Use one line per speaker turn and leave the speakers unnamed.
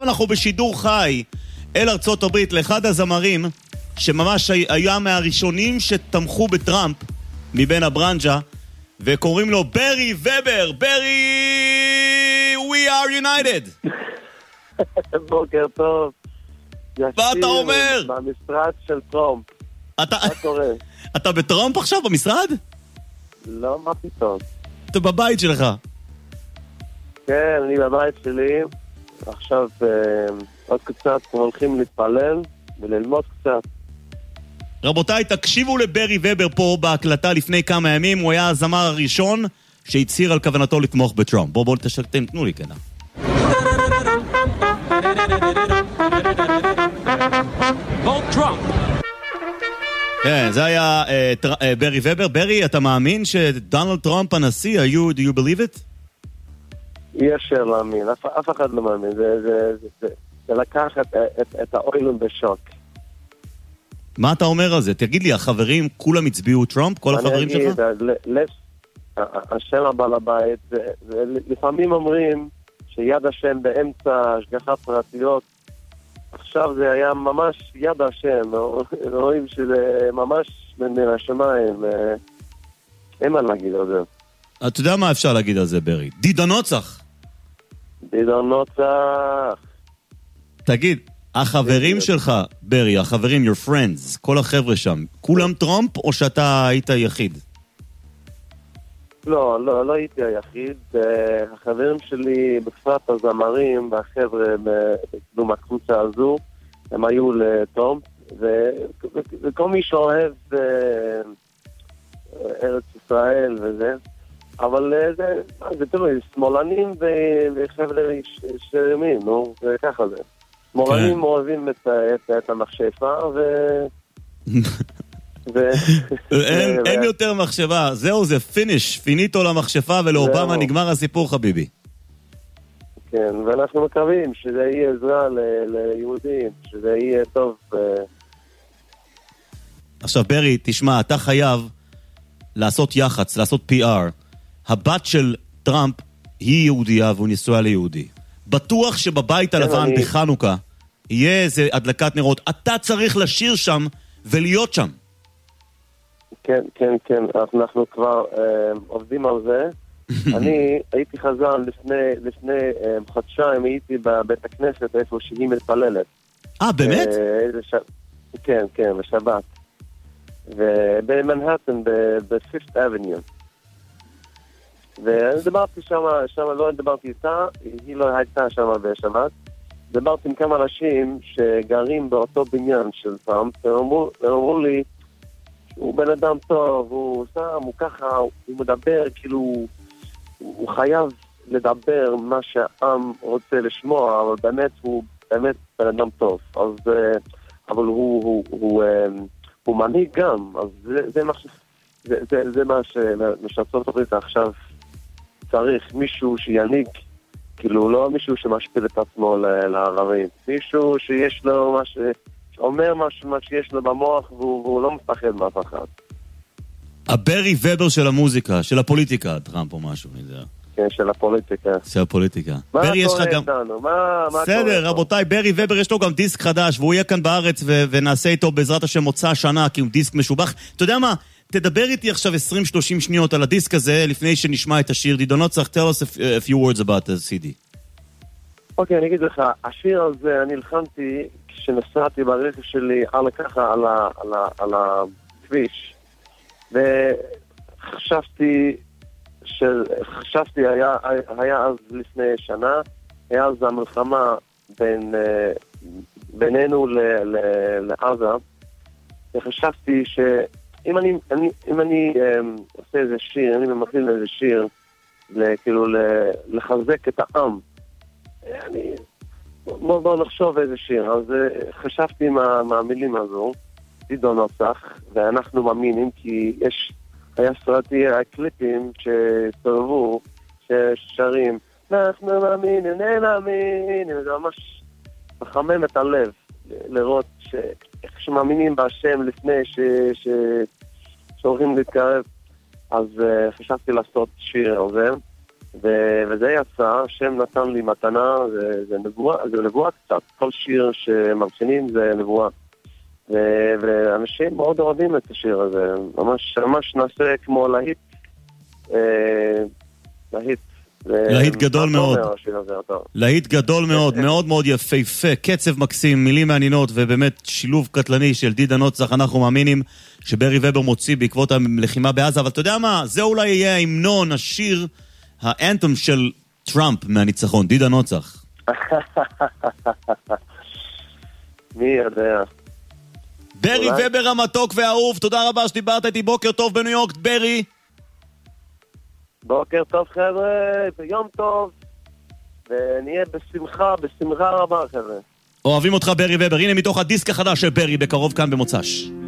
אנחנו בשידור חי אל ארצות הברית לאחד הזמרים שממש היה מהראשונים שתמכו בטראמפ מבין הברנג'ה, וקוראים לו ברי ובר. ברי, we are united.
בוקר טוב.
מה אתה אומר?
במשרד של טראמפ. מה קורה?
אתה בטראמפ עכשיו במשרד?
לא, מה פתאום?
אתה בבית שלך.
כן, אני בבית שלי. עכשיו עוד קצת הולכים להתפלל וללמוד קצת.
רבותיי, תקשיבו לברי ובר פה בהקלטה לפני כמה ימים. הוא היה הזמר הראשון שהצהיר על כוונתו לתמוך בטראמפ. בואו תשקטם, תנו לי כנה. Vote Trump. כן, זה היה ברי ובר. ברי, אתה מאמין שדונלד טראמפ הנשיא, do you believe it?
אי אפשר להאמין, אף אחד לא מאמין. זה לקח את האוילון בשוק.
מה אתה אומר על זה? תגיד לי, החברים כולם הצביעו טראמפ? כל החברים שלך?
אני אגיד, השם הבעל הבית, לפעמים אומרים שיד השם באמצע השגחה פרטיות. עכשיו זה היה ממש יד השם, רואים שזה ממש מן השמיים. אין מה להגיד על זה.
אתה יודע מה אפשר להגיד על זה, ברי? דידונוצח.
דידונוצח.
תגיד, החברים שלך, ברי, החברים, your friends, כל החבר'ה שם, כולם טראמפ או שאתה היית יחיד?
לא הייתי היחיד. החברים שלי בכפת הזמרים והחבר'ה מהקבוצה הזו, הם היו לטראמפ, וכל מי שאוהב ארץ ישראל וזה, אבל זה תלוי, שמאלנים וחבר'ה שרמים, נו, זה ככה זה. שמאלנים אוהבים את המחשפה
אין יותר מחשבה, זהו, זה פיניש, פיניטו למחשפה, ולאובמה נגמר הסיפור, חביבי.
כן, ואנחנו מקווים שזה יהיה עזרה ליהודים, שזה יהיה טוב.
עכשיו ברי, תשמע, אתה חייב לעשות יחץ, לעשות PR. הבת של טראמפ היא יהודייה והוא נישואיה ליהודי. בטוח שבבית הלבן בחנוכה יהיה איזה הדלקת נרות. אתה צריך לשיר שם ולהיות שם.
כן, אנחנו כבר עובדים על זה. אני הייתי חזן לפני חודשיים, הייתי בבית הכנסת איפה שהיא מתפללת.
באמת?
כן, בשבת. ובמנהטן, ב-5th Avenue. ודיברתי שם, לא דיברתי איתה, היא לא הייתה שם בשבת. דיברתי עם כמה אנשים שגרים באותו בניין של טראמפ, ואמרו לי, הוא בן אדם טוב, הוא ככה, הוא מדבר, כאילו, הוא חייב לדבר מה שהעם רוצה לשמוע, אבל באמת הוא בן אדם טוב. אבל הוא מנהיג גם, אז זה מה שמשפצות הברית עכשיו צריך, מישהו שינהיג, כאילו לא מישהו שמשפיל את עצמו לערבים, מישהו שיש לו אומר מה שיש לו במוח והוא לא מפחד מאף אחד.
הברי ובר של המוזיקה, של הפוליטיקה, טראמפ או משהו, אני יודע.
כן, של הפוליטיקה.
של הפוליטיקה.
מה קורה איתנו?
בסדר, רבותיי, ברי ובר יש לו גם דיסק חדש, והוא יהיה כאן בארץ ונעשה איתו בעזרת השם מוצא שנה, כי הוא דיסק משובח. אתה יודע מה? תדבר איתי עכשיו 20-30 שניות על הדיסק הזה, לפני שנשמע את השיר. דידונוצח, tell us a few words about the CD.
אוקיי, אני אגיד לך, השיר הזה, אני הלחמתי כשנסעתי ברכב שלי ככה על הכביש, וחשבתי היה אז לפני שנה, היה אז המלחמה בינינו לעזה, וחשבתי שאם אני עושה איזה שיר, אני ממתחיל איזה שיר, כאילו לחזק את העם, בוא נחשוב איזה שיר. אז חשבתי מהמילים הזו, דידונוצח, ואנחנו מאמינים, כי היה קליפים שסובבו, ששרים, אנחנו מאמינים, נאמין, זה ממש מחמם את הלב, לראות איך שמאמינים בהשם לפני שהולכים להתקרב. אז חשבתי לעשות שיר על זה, וזה יצא, השם נתן לי מתנה, זה נבואה קצת, כל שיר שמרשינים זה נבואה. ואנשים מאוד אוהבים את השיר הזה, ממש נעשה כמו להיט
גדול מאוד. להיט גדול מאוד, מאוד מאוד יפהפה, קצב מקסים, מילים מעניינות, ובאמת שילוב קטלני של דידה נוצח. אנחנו מאמינים שברי ובר מוציא בעקבות הלחימה בעזה, אבל אתה יודע מה? זה אולי יהיה ההמנון, השיר, האנתום של טראמפ מהניצחון, דידה נוצח.
מי יודע?
ברי ובר המתוק והאהוב, תודה רבה שדיברת איתי, בוקר טוב בניו יורק, ברי.
בוקר טוב חבר'ה, ביום טוב, ונהיה בשמחה רבה חבר'ה.
אוהבים אותך ברי ובר, הנה מתוך הדיסק החדש של ברי בקרוב כאן במוצ"ש.